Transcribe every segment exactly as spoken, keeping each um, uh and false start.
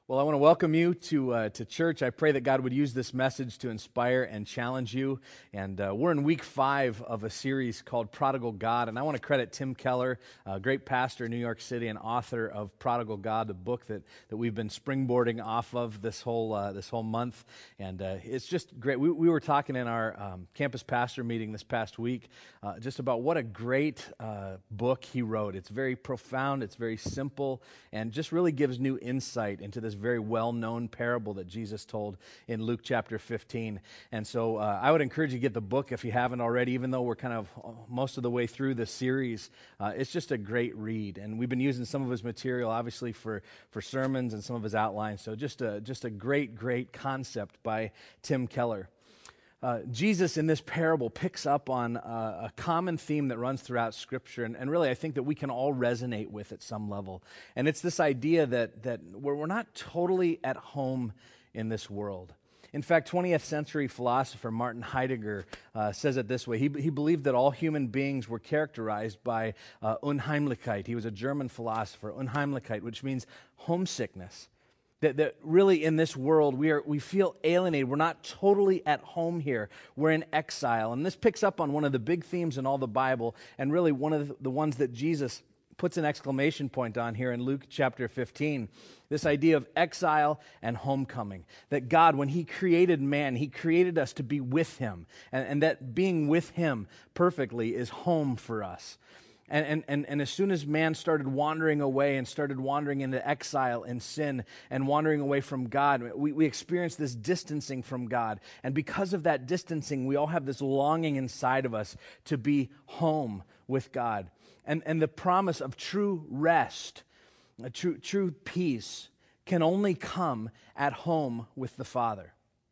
Well, I want to welcome you to uh, to church. I pray that God would use this message to inspire and challenge you. And uh, we're in week five of a series called Prodigal God. And I want to credit Tim Keller, a great pastor in New York City and author of Prodigal God, the book that, that we've been springboarding off of this whole uh, this whole month. And uh, it's just great. We, we were talking in our um, campus pastor meeting this past week uh, just about what a great uh, book he wrote. It's very profound. It's very simple, and just really gives new insight into this very well-known parable that Jesus told in Luke chapter fifteen. And so uh, I would encourage you to get the book if you haven't already, even though we're kind of most of the way through the series. Uh, it's just a great read, and we've been using some of his material, obviously, for, for sermons and some of his outlines. So just a, just a great, great concept by Tim Keller. Uh, Jesus in this parable picks up on uh, a common theme that runs throughout Scripture, and, and really I think that we can all resonate with at some level. And it's this idea that, that we're, we're not totally at home in this world. In fact, twentieth century philosopher Martin Heidegger uh, says it this way. He, he believed that all human beings were characterized by uh, Unheimlichkeit. He was a German philosopher, Unheimlichkeit, which means homesickness. That, that really in this world we are we feel alienated. We're not totally at home here. We're in exile. And this picks up on one of the big themes in all the Bible, and really one of the, the ones that Jesus puts an exclamation point on here in Luke chapter fifteen. This idea of exile and homecoming. That God, when He created man, He created us to be with Him. And, and that being with Him perfectly is home for us. And, and, and as soon as man started wandering away and started wandering into exile and sin and wandering away from God, we, we experienced this distancing from God. And because of that distancing, we all have this longing inside of us to be home with God. And, and the promise of true rest, a true, true peace, can only come at home with the Father.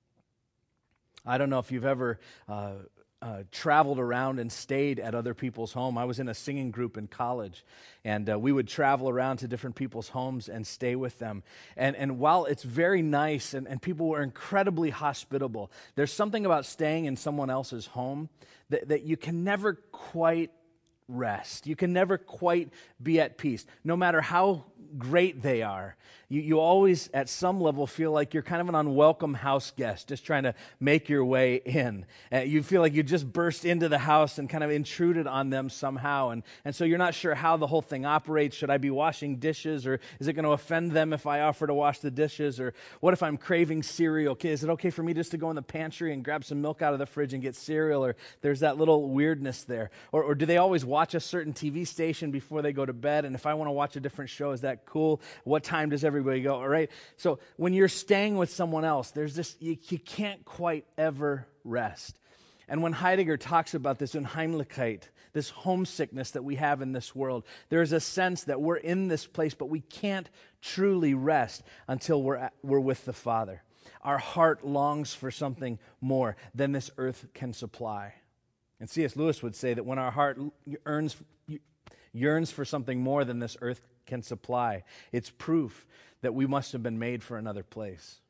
I don't know if you've ever Uh, Uh, traveled around and stayed at other people's home. I was in a singing group in college, and uh, we would travel around to different people's homes and stay with them. And and while it's very nice and, and people were incredibly hospitable, there's something about staying in someone else's home that, that you can never quite rest. You can never quite be at peace. No matter how great they are, you, you always at some level feel like you're kind of an unwelcome house guest just trying to make your way in. Uh, you feel like you just burst into the house and kind of intruded on them somehow, and, and so you're not sure how the whole thing operates. Should I be washing dishes, or is it going to offend them if I offer to wash the dishes, or what if I'm craving cereal? Okay, is it okay for me just to go in the pantry and grab some milk out of the fridge and get cereal, or there's that little weirdness there? Or, or do they always watch a certain T V station before they go to bed, and if I want to watch a different show, is that cool? What time does everybody go? All right. So when you're staying with someone else, there's this, you, you can't quite ever rest. And when Heidegger talks about this Unheimlichkeit, this homesickness that we have in this world, there's a sense that we're in this place, but we can't truly rest until we're at, we're with the Father. Our heart longs for something more than this earth can supply. And C S Lewis would say that when our heart yearns, yearns for something more than this earth can supply, it's proof that we must have been made for another place.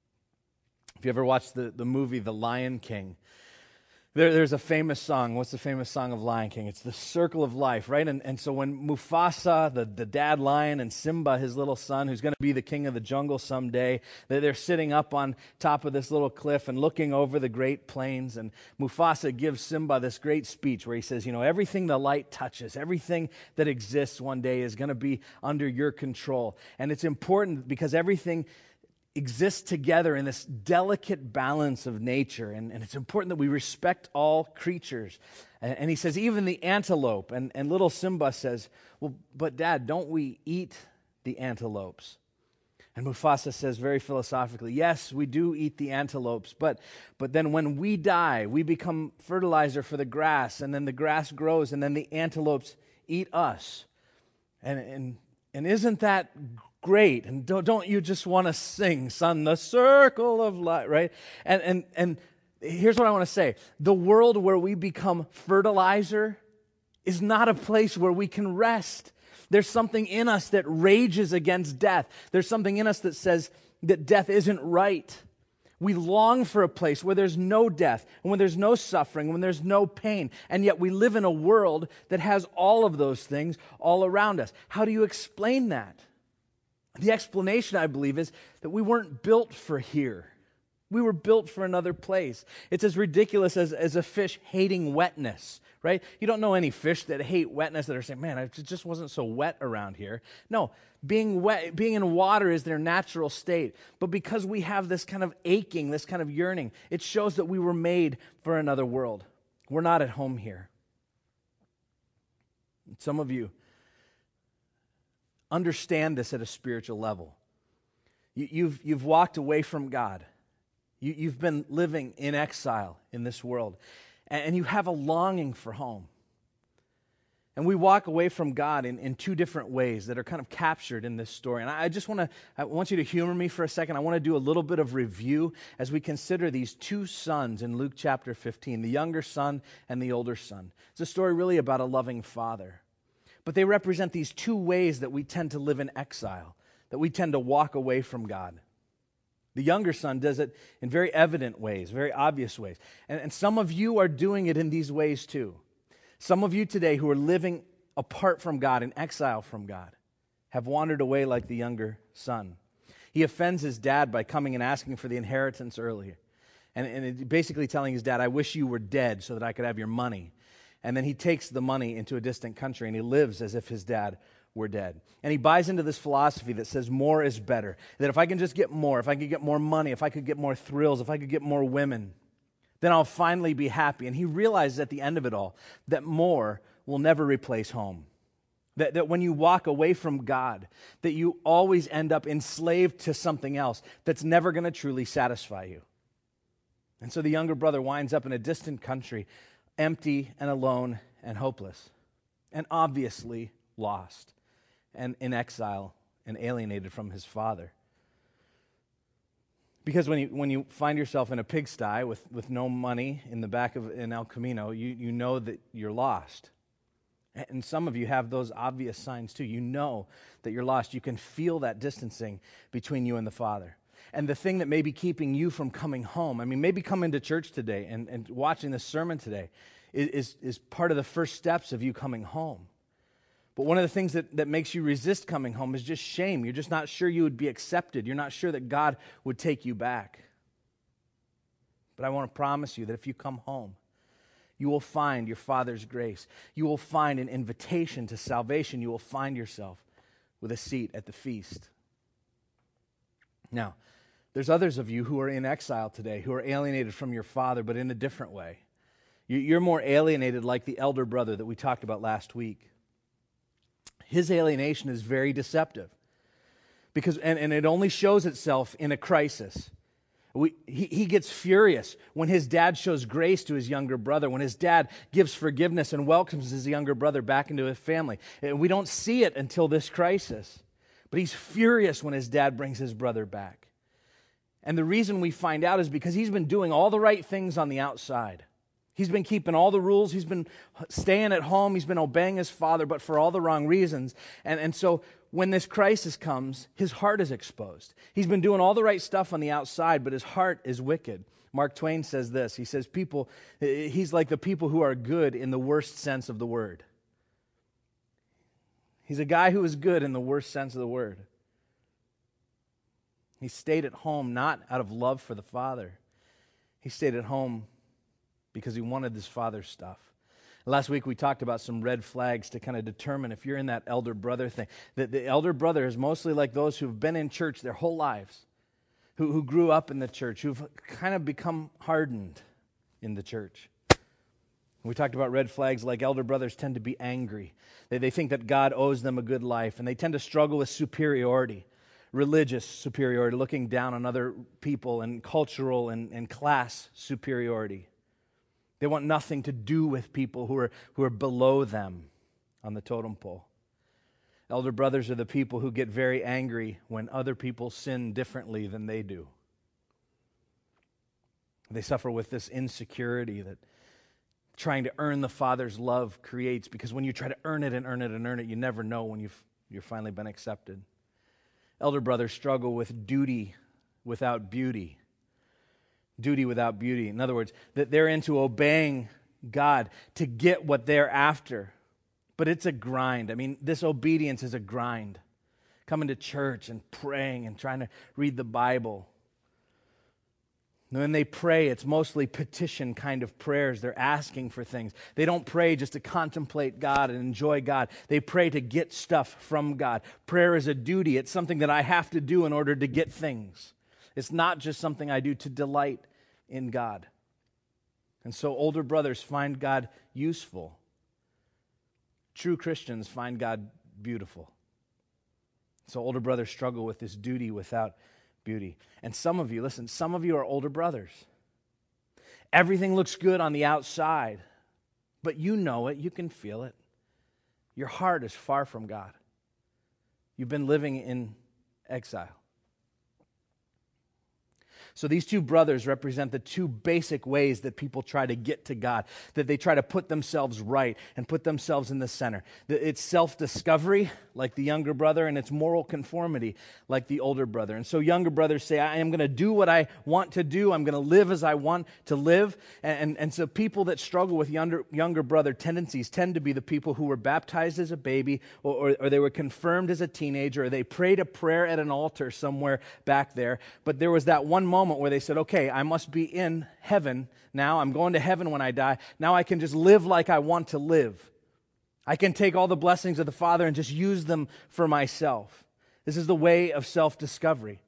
If you ever watched the, the movie The Lion King, there, there's a famous song. What's the famous song of Lion King? It's the circle of life, right? And, and so when Mufasa, the, the dad lion, and Simba, his little son, who's going to be the king of the jungle someday, they're, they're sitting up on top of this little cliff and looking over the great plains. And Mufasa gives Simba this great speech where he says, you know, everything the light touches, everything that exists one day is going to be under your control. And it's important because everything exist together in this delicate balance of nature, and, and it's important that we respect all creatures. And, and he says, even the antelope, and, and little Simba says, well, but Dad, don't we eat the antelopes? And Mufasa says very philosophically, yes, we do eat the antelopes, but, but then when we die, we become fertilizer for the grass, and then the grass grows, and then the antelopes eat us. And, and, and isn't that great? And don't, don't you just want to sing, son, the circle of life, right? And, and, and here's what I want to say. The world where we become fertilizer is not a place where we can rest. There's something in us that rages against death. There's something in us that says that death isn't right. We long for a place where there's no death, and when there's no suffering, when there's no pain, and yet we live in a world that has all of those things all around us. How do you explain that? The explanation, I believe, is that we weren't built for here. We were built for another place. It's as ridiculous as, as a fish hating wetness, right? You don't know any fish that hate wetness that are saying, man, it just wasn't so wet around here. No, being wet, being in water is their natural state. But because we have this kind of aching, this kind of yearning, it shows that we were made for another world. We're not at home here. Some of you understand this at a spiritual level. You, you've, you've walked away from God. You, you've been living in exile in this world, and, and you have a longing for home. And we walk away from God in, in two different ways that are kind of captured in this story. And I, I just want to, I want you to humor me for a second. I want to do a little bit of review as we consider these two sons in Luke chapter fifteen, the younger son and the older son. It's a story really about a loving father. But they represent these two ways that we tend to live in exile, that we tend to walk away from God. The younger son does it in very evident ways, very obvious ways. And, and some of you are doing it in these ways too. Some of you today who are living apart from God, in exile from God, have wandered away like the younger son. He offends his dad by coming and asking for the inheritance earlier. And, and basically telling his dad, I wish you were dead so that I could have your money. And then he takes the money into a distant country and he lives as if his dad were dead. And he buys into this philosophy that says more is better. That if I can just get more, if I could get more money, if I could get more thrills, if I could get more women, then I'll finally be happy. And he realizes at the end of it all that more will never replace home. That, that when you walk away from God, that you always end up enslaved to something else that's never going to truly satisfy you. And so the younger brother winds up in a distant country, empty and alone and hopeless, and obviously lost and in exile and alienated from his father. Because when you when you find yourself in a pigsty with, with no money in the back of in El Camino, you, you know that you're lost. And some of you have those obvious signs too. You know that you're lost. You can feel that distancing between you and the Father. And the thing that may be keeping you from coming home, I mean, maybe coming to church today and, and watching this sermon today is, is, is part of the first steps of you coming home. But one of the things that, that makes you resist coming home is just shame. You're just not sure you would be accepted. You're not sure that God would take you back. But I want to promise you that if you come home, you will find your Father's grace. You will find an invitation to salvation. You will find yourself with a seat at the feast. Now, there's others of you who are in exile today, who are alienated from your Father, but in a different way. You're more alienated like the elder brother that we talked about last week. His alienation is very deceptive, because and, and it only shows itself in a crisis. We, he, he gets furious when his dad shows grace to his younger brother, when his dad gives forgiveness and welcomes his younger brother back into his family. And we don't see it until this crisis. But he's furious when his dad brings his brother back. And the reason we find out is because he's been doing all the right things on the outside. He's been keeping all the rules. He's been staying at home. He's been obeying his father, but for all the wrong reasons. And, and so when this crisis comes, his heart is exposed. He's been doing all the right stuff on the outside, but his heart is wicked. Mark Twain says this. He says, "People, he's like the people who are good in the worst sense of the word." He's a guy who is good in the worst sense of the word. He stayed at home not out of love for the Father. He stayed at home because he wanted his father's stuff. Last week we talked about some red flags to kind of determine if you're in that elder brother thing. The, the elder brother is mostly like those who've been in church their whole lives, who, who grew up in the church, who've kind of become hardened in the church. We talked about red flags like elder brothers tend to be angry. They, they think that God owes them a good life, and they tend to struggle with superiority, religious superiority, looking down on other people, and cultural and, and class superiority. They want nothing to do with people who are, who are below them on the totem pole. Elder brothers are the people who get very angry when other people sin differently than they do. They suffer with this insecurity that trying to earn the Father's love creates, because when you try to earn it and earn it and earn it, you never know when you've you've finally been accepted. Elder brothers struggle with duty without beauty. Duty without beauty. In other words, that they're into obeying God to get what they're after. But it's a grind. I mean, this obedience is a grind. coming to church and praying and trying to read the Bible. When they pray, it's mostly petition kind of prayers. They're asking for things. They don't pray just to contemplate God and enjoy God. They pray to get stuff from God. Prayer is a duty. It's something that I have to do in order to get things. It's not just something I do to delight in God. And so older brothers find God useful. True Christians find God beautiful. So older brothers struggle with this duty without beauty. And some of you, listen, some of you are older brothers. Everything looks good on the outside, but you know it, you can feel it. Your heart is far from God. You've been living in exile. So these two brothers represent the two basic ways that people try to get to God, that they try to put themselves right and put themselves in the center. It's self-discovery, like the younger brother, and it's moral conformity, like the older brother. And so younger brothers say, I am going to do what I want to do. I'm going to live as I want to live. And, and, and so people that struggle with younger, younger brother tendencies tend to be the people who were baptized as a baby, or, or, or they were confirmed as a teenager, or they prayed a prayer at an altar somewhere back there. But there was that one moment where they said, okay, I must be in heaven now. I'm going to heaven when I die. Now I can just live like I want to live. I can take all the blessings of the Father and just use them for myself. This is the way of self-discovery.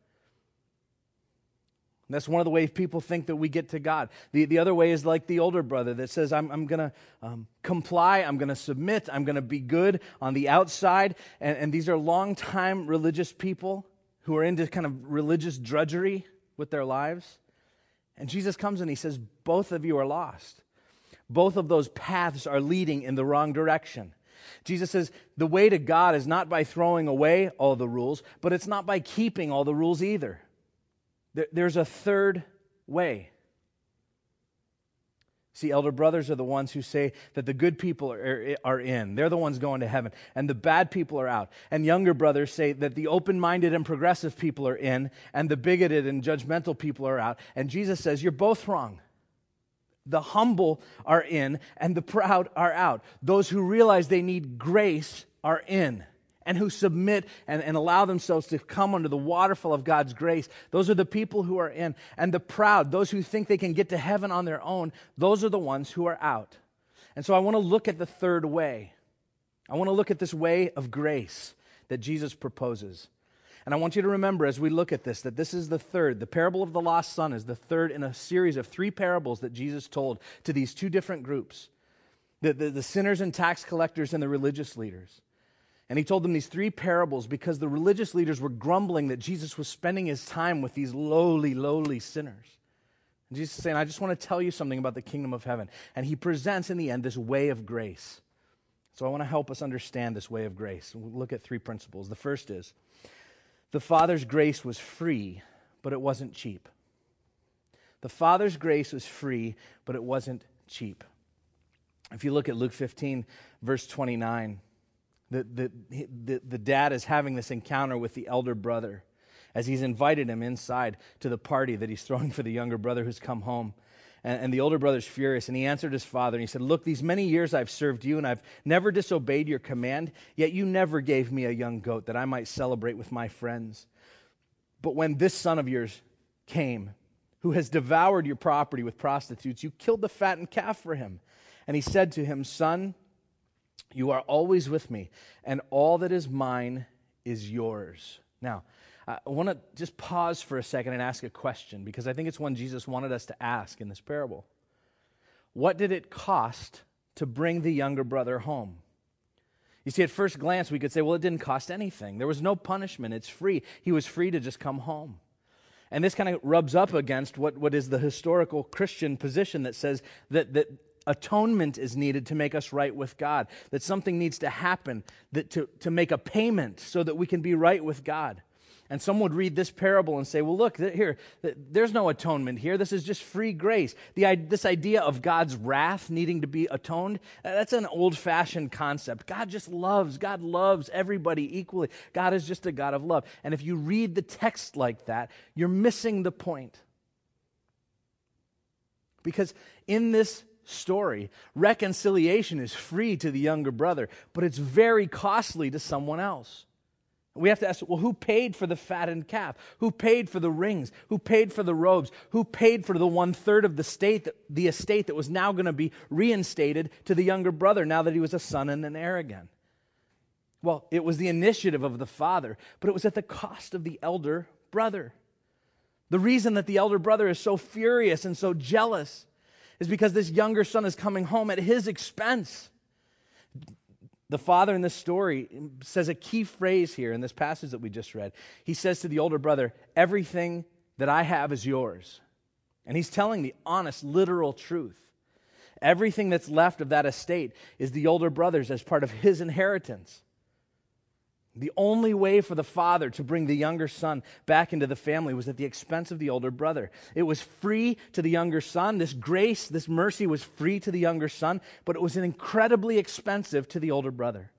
That's one of the ways people think that we get to God. The, the other way is like the older brother that says, I'm, I'm going to um, comply, I'm going to submit, I'm going to be good on the outside. And, and these are long-time religious people who are into kind of religious drudgery with their lives. And Jesus comes and he says, both of you are lost. Both of those paths are leading in the wrong direction. Jesus says the way to God is not by throwing away all the rules, but it's not by keeping all the rules either. There, there's a third way. See, elder brothers are the ones who say that the good people are, are in. They're the ones going to heaven. And the bad people are out. And younger brothers say that the open-minded and progressive people are in, and the bigoted and judgmental people are out. And Jesus says, you're both wrong. The humble are in, and the proud are out. Those who realize they need grace are in, and who submit and, and allow themselves to come under the waterfall of God's grace. Those are the people who are in. And the proud, those who think they can get to heaven on their own, those are the ones who are out. And so I want to look at the third way. I want to look at this way of grace that Jesus proposes. And I want you to remember as we look at this, that this is the third. The parable of the lost son is the third in a series of three parables that Jesus told to these two different groups, the, the, the sinners and tax collectors and the religious leaders. And he told them these three parables because the religious leaders were grumbling that Jesus was spending his time with these lowly, lowly sinners. And Jesus is saying, I just want to tell you something about the kingdom of heaven. And he presents in the end this way of grace. So I want to help us understand this way of grace. We'll look at three principles. The first is, the Father's grace was free, but it wasn't cheap. The Father's grace was free, but it wasn't cheap. If you look at Luke fifteen, verse twenty-nine, The, the, the, the dad is having this encounter with the elder brother as he's invited him inside to the party that he's throwing for the younger brother who's come home. And, and the older brother's furious, and he answered his father, and he said, look, these many years I've served you, and I've never disobeyed your command, yet you never gave me a young goat that I might celebrate with my friends. But when this son of yours came, who has devoured your property with prostitutes, you killed the fattened calf for him. And he said to him, son, you are always with me, and all that is mine is yours. Now, I want to just pause for a second and ask a question, because I think it's one Jesus wanted us to ask in this parable. What did it cost to bring the younger brother home? You see, at first glance, we could say, well, it didn't cost anything. There was no punishment. It's free. He was free to just come home. And this kind of rubs up against what, what is the historical Christian position that says that that atonement is needed to make us right with God, that something needs to happen that to, to make a payment so that we can be right with God. And some would read this parable and say, well, look, here, there's no atonement here. This is just free grace. The, this idea of God's wrath needing to be atoned, that's an old-fashioned concept. God just loves. God loves everybody equally. God is just a God of love. And if you read the text like that, you're missing the point. Because in this story, reconciliation is free to the younger brother, but it's very costly to someone else. We have to ask, well, who paid for the fattened calf? Who paid for the rings? Who paid for the robes? Who paid for the one-third of the state, that, the estate that was now going to be reinstated to the younger brother now that he was a son and an heir again? Well, it was the initiative of the father, but it was at the cost of the elder brother. The reason that the elder brother is so furious and so jealous is because this younger son is coming home at his expense. The father in this story says a key phrase here in this passage that we just read. He says to the older brother, everything that I have is yours. And he's telling the honest, literal truth. Everything that's left of that estate is the older brother's as part of his inheritance. The only way for the father to bring the younger son back into the family was at the expense of the older brother. It was free to the younger son. This grace, this mercy was free to the younger son, but it was incredibly expensive to the older brother.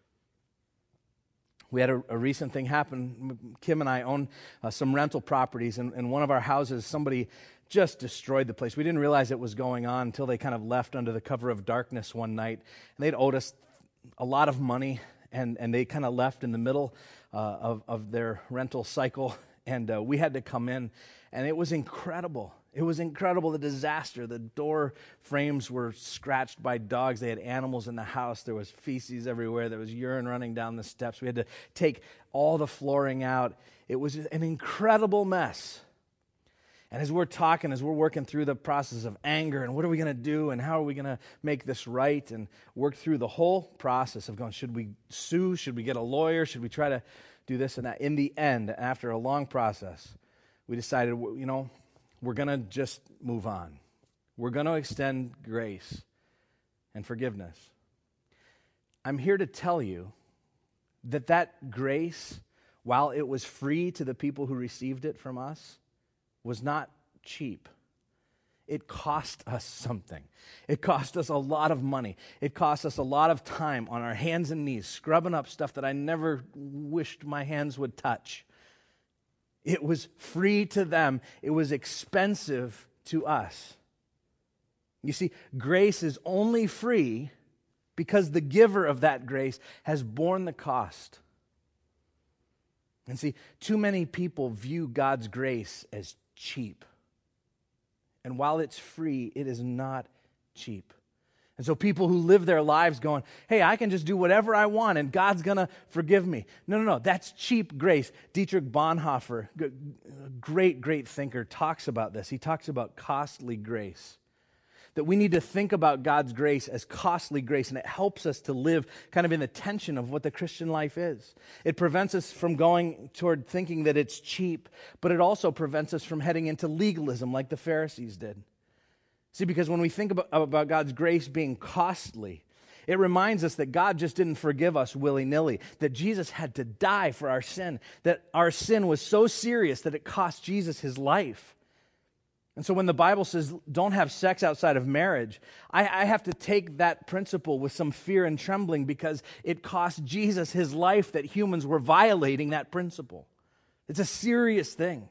We had a, a recent thing happen. Kim and I own uh, some rental properties, and in one of our houses, somebody just destroyed the place. We didn't realize it was going on until they kind of left under the cover of darkness one night, and they'd owed us a lot of money. And, and they kind of left in the middle uh, of, of their rental cycle, and uh, we had to come in, and it was incredible. It was incredible, the disaster. The door frames were scratched by dogs. They had animals in the house. There was feces everywhere. There was urine running down the steps. We had to take all the flooring out. It was an incredible mess. And as we're talking, as we're working through the process of anger and what are we going to do and how are we going to make this right and work through the whole process of going, should we sue? Should we get a lawyer? Should we try to do this and that? In the end, after a long process, we decided, you know, we're going to just move on. We're going to extend grace and forgiveness. I'm here to tell you that that grace, while it was free to the people who received it from us, was not cheap. It cost us something. It cost us a lot of money. It cost us a lot of time on our hands and knees, scrubbing up stuff that I never wished my hands would touch. It was free to them. It was expensive to us. You see, grace is only free because the giver of that grace has borne the cost. And see, too many people view God's grace as cheap. And while it's free, it is not cheap. And so people who live their lives going, hey, I can just do whatever I want and God's going to forgive me. No, no, no, that's cheap grace. Dietrich Bonhoeffer, a great, great thinker, talks about this. He talks about costly grace. That we need to think about God's grace as costly grace, and it helps us to live kind of in the tension of what the Christian life is. It prevents us from going toward thinking that it's cheap, but it also prevents us from heading into legalism like the Pharisees did. See, because when we think about, about God's grace being costly, it reminds us that God just didn't forgive us willy-nilly, that Jesus had to die for our sin, that our sin was so serious that it cost Jesus his life. And so when the Bible says don't have sex outside of marriage, I, I have to take that principle with some fear and trembling because it cost Jesus his life that humans were violating that principle. It's a serious thing.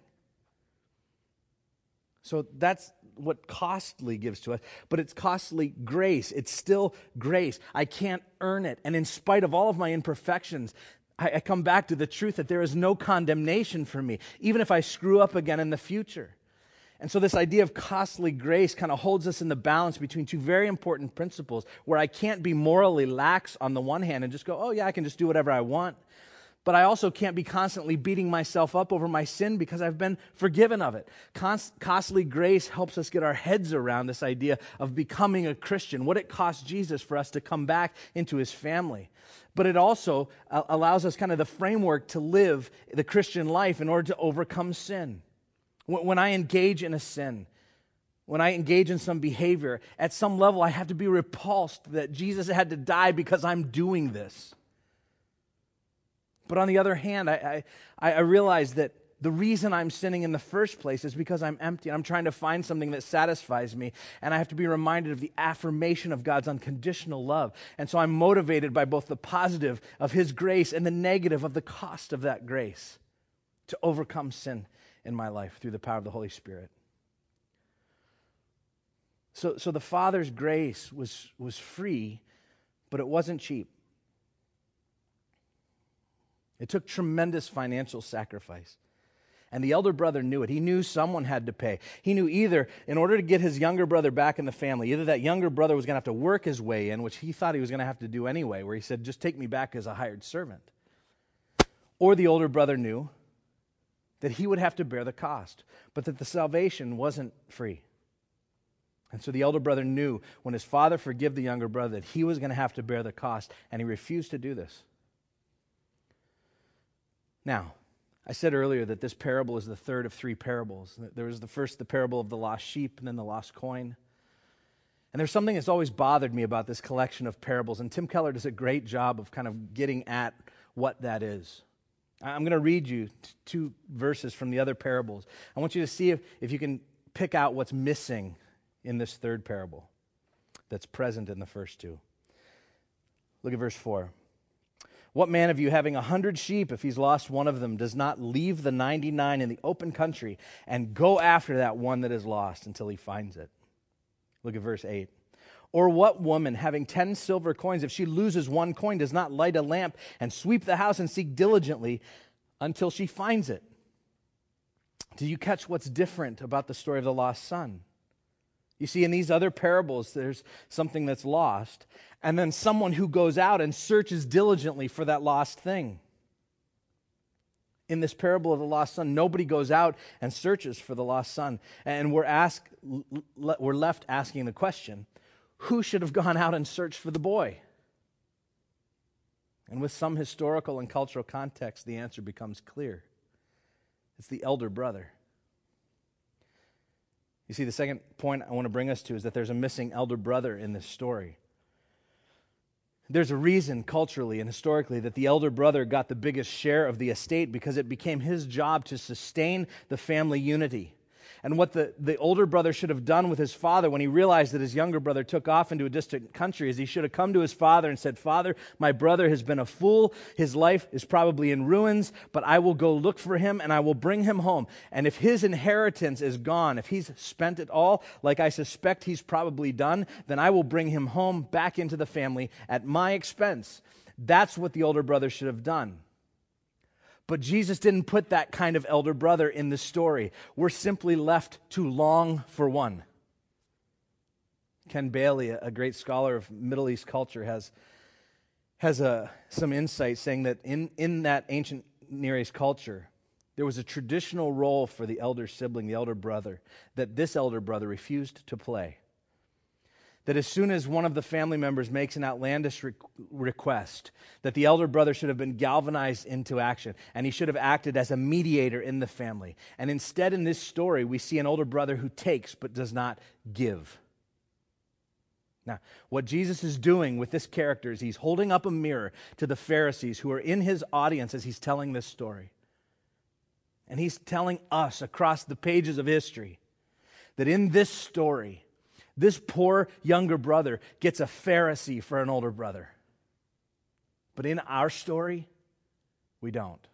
So that's what costly gives to us, but it's costly grace. It's still grace. I can't earn it. And in spite of all of my imperfections, I, I come back to the truth that there is no condemnation for me, even if I screw up again in the future. And so this idea of costly grace kind of holds us in the balance between two very important principles where I can't be morally lax on the one hand and just go, oh yeah, I can just do whatever I want. But I also can't be constantly beating myself up over my sin because I've been forgiven of it. Cost, costly grace helps us get our heads around this idea of becoming a Christian, what it cost Jesus for us to come back into his family. But it also uh, allows us kind of the framework to live the Christian life in order to overcome sin. When I engage in a sin, when I engage in some behavior, at some level I have to be repulsed that Jesus had to die because I'm doing this. But on the other hand, I, I, I realize that the reason I'm sinning in the first place is because I'm empty. I'm trying to find something that satisfies me, and I have to be reminded of the affirmation of God's unconditional love. And so I'm motivated by both the positive of his grace and the negative of the cost of that grace to overcome sin in my life through the power of the Holy Spirit. So, so the Father's grace was, was free, but it wasn't cheap. It took tremendous financial sacrifice. And the elder brother knew it. He knew someone had to pay. He knew either, in order to get his younger brother back in the family, either that younger brother was going to have to work his way in, which he thought he was going to have to do anyway, where he said, just take me back as a hired servant. Or the older brother knew that he would have to bear the cost, but that the salvation wasn't free. And so the elder brother knew when his father forgave the younger brother that he was going to have to bear the cost, and he refused to do this. Now, I said earlier that this parable is the third of three parables. There was the first, the parable of the lost sheep, and then the lost coin. And there's something that's always bothered me about this collection of parables, and Tim Keller does a great job of kind of getting at what that is. I'm going to read you t- two verses from the other parables. I want you to see if, if you can pick out what's missing in this third parable that's present in the first two. Look at verse four. What man of you, having a hundred sheep, if he's lost one of them, does not leave the ninety-nine in the open country and go after that one that is lost until he finds it? Look at verse eight. Or what woman, having ten silver coins, if she loses one coin, does not light a lamp and sweep the house and seek diligently until she finds it? Do you catch what's different about the story of the lost son? You see, in these other parables, there's something that's lost, and then someone who goes out and searches diligently for that lost thing. In this parable of the lost son, nobody goes out and searches for the lost son. And we're asked, we're left asking the question, who should have gone out and searched for the boy? And with some historical and cultural context, the answer becomes clear. It's the elder brother. You see, the second point I want to bring us to is that there's a missing elder brother in this story. There's a reason culturally and historically that the elder brother got the biggest share of the estate because it became his job to sustain the family unity. And what the, the older brother should have done with his father when he realized that his younger brother took off into a distant country is he should have come to his father and said, Father, my brother has been a fool. His life is probably in ruins, but I will go look for him and I will bring him home. And if his inheritance is gone, if he's spent it all, like I suspect he's probably done, then I will bring him home back into the family at my expense. That's what the older brother should have done. But Jesus didn't put that kind of elder brother in the story. We're simply left to long for one. Ken Bailey, a great scholar of Middle East culture, has, has a, some insight saying that in, in that ancient Near East culture, there was a traditional role for the elder sibling, the elder brother, that this elder brother refused to play. That as soon as one of the family members makes an outlandish re- request, that the elder brother should have been galvanized into action, and he should have acted as a mediator in the family. And instead, in this story, we see an older brother who takes but does not give. Now, what Jesus is doing with this character is he's holding up a mirror to the Pharisees who are in his audience as he's telling this story. And he's telling us across the pages of history that in this story, this poor younger brother gets a Pharisee for an older brother. But in our story, we don't.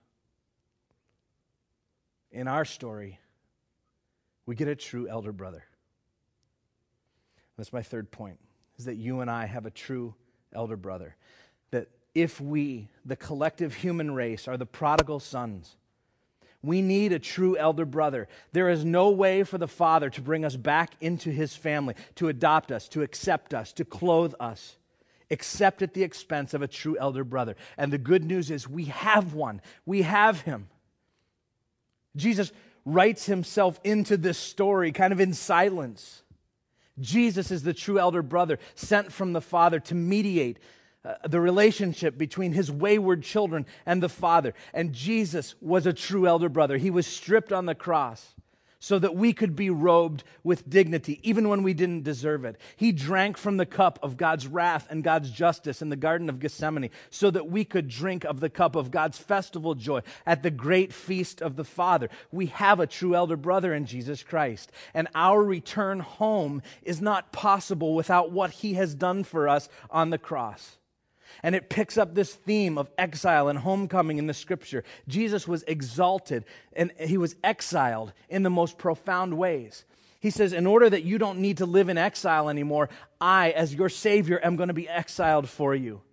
In our story, we get a true elder brother. That's my third point, is that you and I have a true elder brother. That if we, the collective human race, are the prodigal sons, we need a true elder brother. There is no way for the Father to bring us back into His family, to adopt us, to accept us, to clothe us, except at the expense of a true elder brother. And the good news is we have one. We have Him. Jesus writes Himself into this story kind of in silence. Jesus is the true elder brother sent from the Father to mediate Uh, the relationship between his wayward children and the Father. And Jesus was a true elder brother. He was stripped on the cross so that we could be robed with dignity, even when we didn't deserve it. He drank from the cup of God's wrath and God's justice in the Garden of Gethsemane so that we could drink of the cup of God's festival joy at the great feast of the Father. We have a true elder brother in Jesus Christ. And our return home is not possible without what He has done for us on the cross. And it picks up this theme of exile and homecoming in the Scripture. Jesus was exalted and He was exiled in the most profound ways. He says, in order that you don't need to live in exile anymore, I, as your Savior, am going to be exiled for you.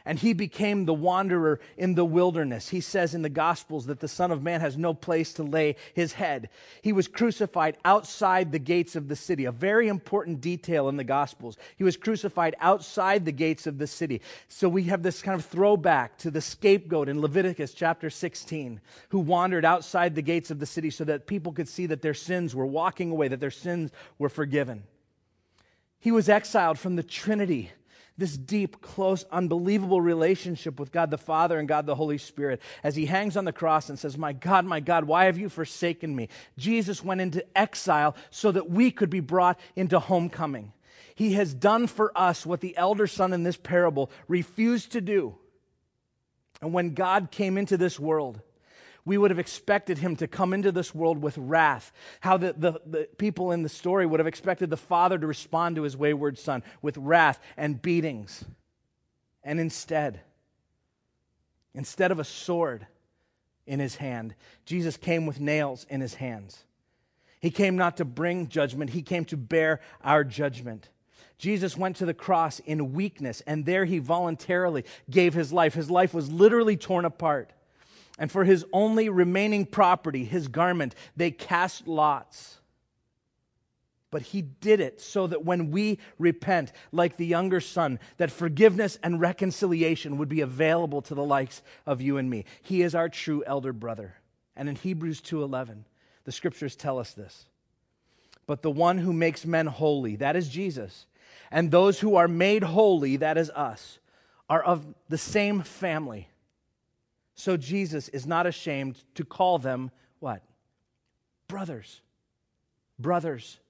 and he became the wanderer in the wilderness. He says in the Gospels that the Son of Man has no place to lay his head. He was crucified outside the gates of the city, a very important detail in the Gospels. He was crucified outside the gates of the city. So we have this kind of throwback to the scapegoat in Leviticus chapter sixteen, who wandered outside the gates of the city so that people could see that their sins were walking away, that their sins were forgiven. He was exiled from the Trinity, this deep, close, unbelievable relationship with God the Father and God the Holy Spirit, as he hangs on the cross and says, "My God, my God, why have you forsaken me?" Jesus went into exile so that we could be brought into homecoming. He has done for us what the elder son in this parable refused to do. And when God came into this world, we would have expected him to come into this world with wrath. How the, the, the people in the story would have expected the father to respond to his wayward son with wrath and beatings. And instead, instead of a sword in his hand, Jesus came with nails in his hands. He came not to bring judgment, he came to bear our judgment. Jesus went to the cross in weakness, and there he voluntarily gave his life. His life was literally torn apart. And for his only remaining property, his garment, they cast lots. But he did it so that when we repent, like the younger son, that forgiveness and reconciliation would be available to the likes of you and me. He is our true elder brother. And in Hebrews two eleven, the scriptures tell us this. But the one who makes men holy, that is Jesus, and those who are made holy, that is us, are of the same family. So Jesus is not ashamed to call them what? Brothers. Brothers.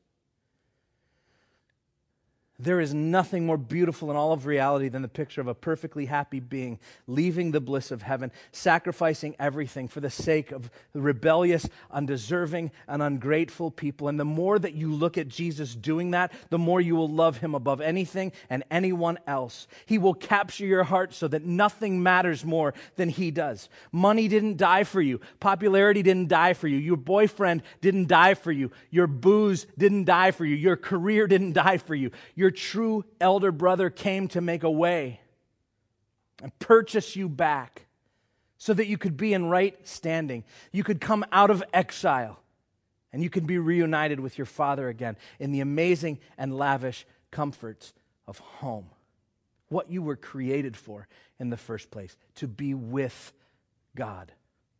There is nothing more beautiful in all of reality than the picture of a perfectly happy being leaving the bliss of heaven, sacrificing everything for the sake of the rebellious, undeserving, and ungrateful people. And the more that you look at Jesus doing that, the more you will love him above anything and anyone else. He will capture your heart so that nothing matters more than he does. Money didn't die for you. Popularity didn't die for you. Your boyfriend didn't die for you. Your booze didn't die for you. Your career didn't die for you. Your Your true elder brother came to make a way and purchase you back so that you could be in right standing. You could come out of exile and you could be reunited with your Father again in the amazing and lavish comforts of home. What you were created for in the first place, to be with God.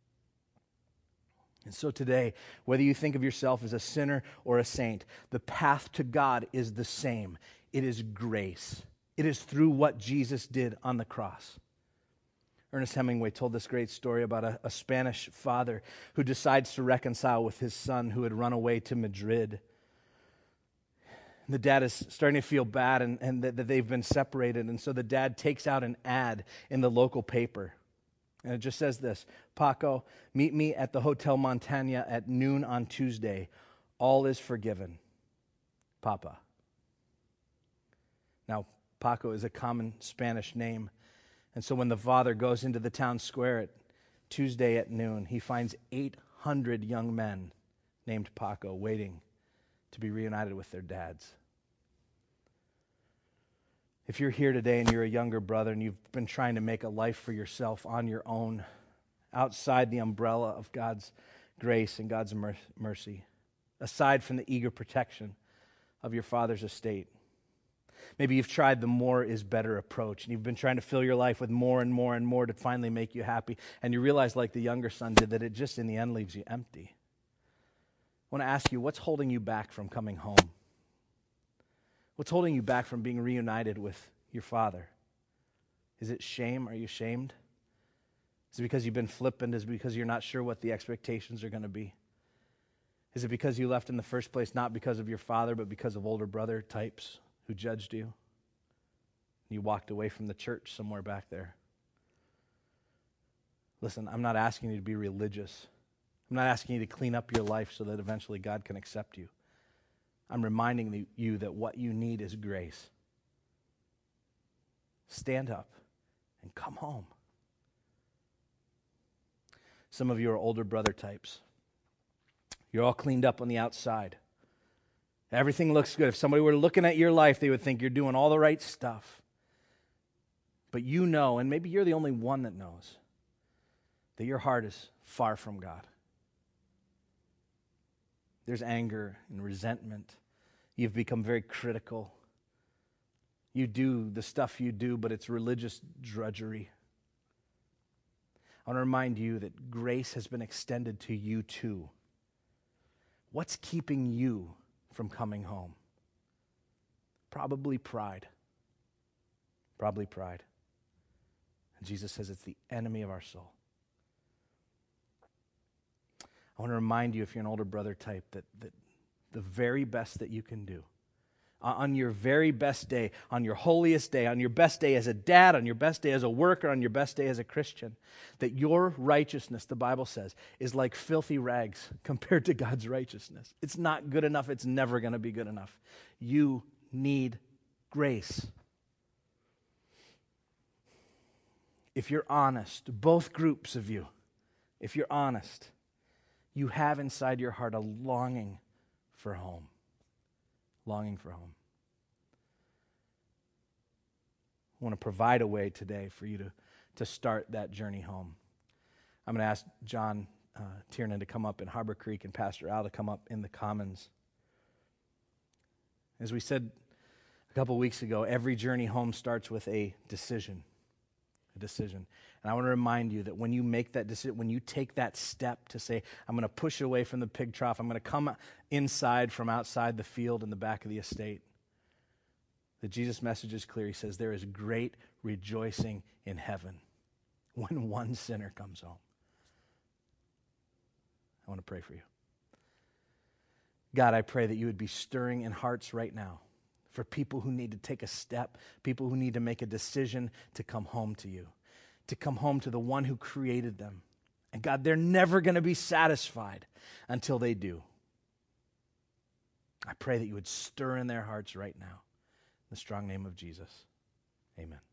And so today, whether you think of yourself as a sinner or a saint, the path to God is the same. It is grace. It is through what Jesus did on the cross. Ernest Hemingway told this great story about a, a Spanish father who decides to reconcile with his son who had run away to Madrid. The dad is starting to feel bad and, and that, that they've been separated. And so the dad takes out an ad in the local paper. And it just says this: "Paco, meet me at the Hotel Montana at noon on Tuesday. All is forgiven. Papa." Now, Paco is a common Spanish name. And so when the father goes into the town square at Tuesday at noon, he finds eight hundred young men named Paco waiting to be reunited with their dads. If you're here today and you're a younger brother and you've been trying to make a life for yourself on your own, outside the umbrella of God's grace and God's mercy, aside from the eager protection of your father's estate, maybe you've tried the more is better approach, and you've been trying to fill your life with more and more and more to finally make you happy, and you realize, like the younger son did, that it just in the end leaves you empty. I want to ask you, what's holding you back from coming home? What's holding you back from being reunited with your father? Is it shame? Are you ashamed? Is it because you've been flippant? Is it because you're not sure what the expectations are going to be? Is it because you left in the first place not because of your father, but because of older brother types who judged you? You walked away from the church somewhere back there. Listen, I'm not asking you to be religious. I'm not asking you to clean up your life so that eventually God can accept you. I'm reminding you that what you need is grace. Stand up and come home. Some of you are older brother types. You're all cleaned up on the outside. Everything looks good. If somebody were looking at your life, they would think you're doing all the right stuff. But you know, and maybe you're the only one that knows, that your heart is far from God. There's anger and resentment. You've become very critical. You do the stuff you do, but it's religious drudgery. I want to remind you that grace has been extended to you too. What's keeping you from coming home? Probably pride. Probably pride. And Jesus says it's the enemy of our soul. I want to remind you, if you're an older brother type, that, that the very best that you can do, uh, on your very best day, on your holiest day, on your best day as a dad, on your best day as a worker, on your best day as a Christian, that your righteousness, the Bible says, is like filthy rags compared to God's righteousness. It's not good enough. It's never going to be good enough. You need grace. If you're honest, both groups of you, if you're honest, you have inside your heart a longing for home. Longing for home. I want to provide a way today for you to, to start that journey home. I'm going to ask John uh, Tiernan to come up in Harbor Creek and Pastor Al to come up in the Commons. As we said a couple weeks ago, every journey home starts with a decision. A decision. And I want to remind you that when you make that decision, when you take that step to say, I'm going to push away from the pig trough, I'm going to come inside from outside the field in the back of the estate, that Jesus' message is clear. He says there is great rejoicing in heaven when one sinner comes home. I want to pray for you. God, I pray that you would be stirring in hearts right now for people who need to take a step, people who need to make a decision to come home to you, to come home to the one who created them. And God, they're never going to be satisfied until they do. I pray that you would stir in their hearts right now. In the strong name of Jesus, amen.